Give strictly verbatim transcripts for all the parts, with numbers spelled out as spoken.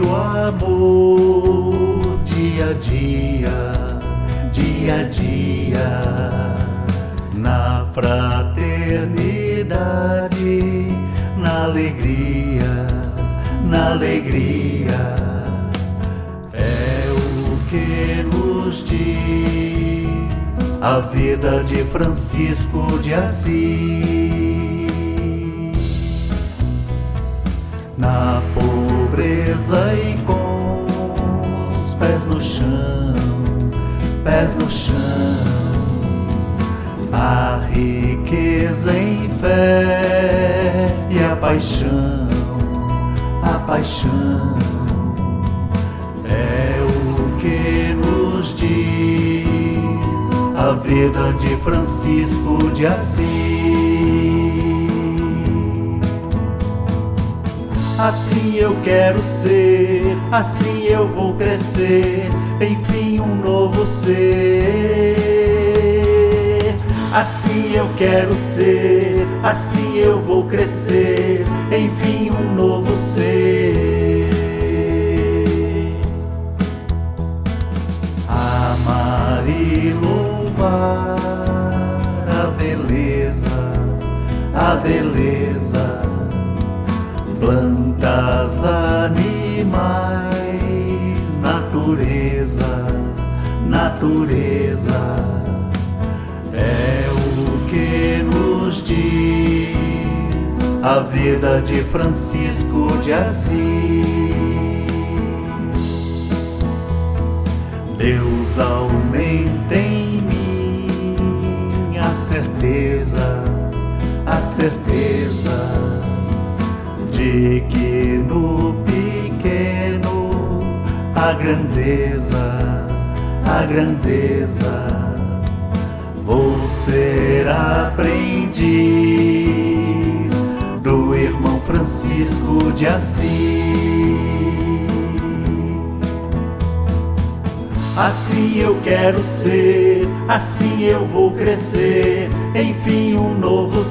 o amor dia a dia, dia a dia, na fraternidade, na alegria, na alegria, é o que nos diz a vida de Francisco de Assis. Na pobreza e com os pés no chão, pés no chão, a riqueza em fé e a paixão, a paixão, é o que nos diz a vida de Francisco de Assis. Assim eu quero ser, assim eu vou crescer, enfim um novo ser. Assim eu quero ser, assim eu vou crescer, enfim um novo ser. Amar e louvar a beleza, a beleza, plantas, animais, natureza, natureza, é o que nos diz a vida de Francisco de Assis. Deus aumenta em mim a certeza, a certeza de que no pequeno a grandeza, a grandeza, vou ser aprendiz do irmão Francisco de Assis. Assim eu quero ser, assim eu vou crescer, enfim um novo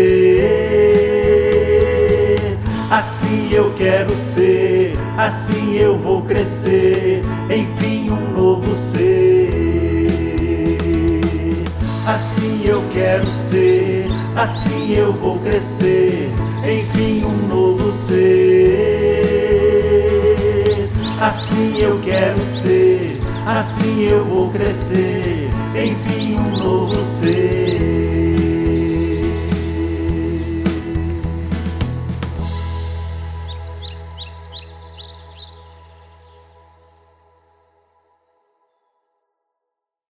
ser. Assim eu quero ser, assim eu vou crescer, enfim um novo ser. Assim eu quero ser, assim eu vou crescer, enfim um novo ser. Assim eu quero ser, assim eu vou crescer, enfim um novo ser.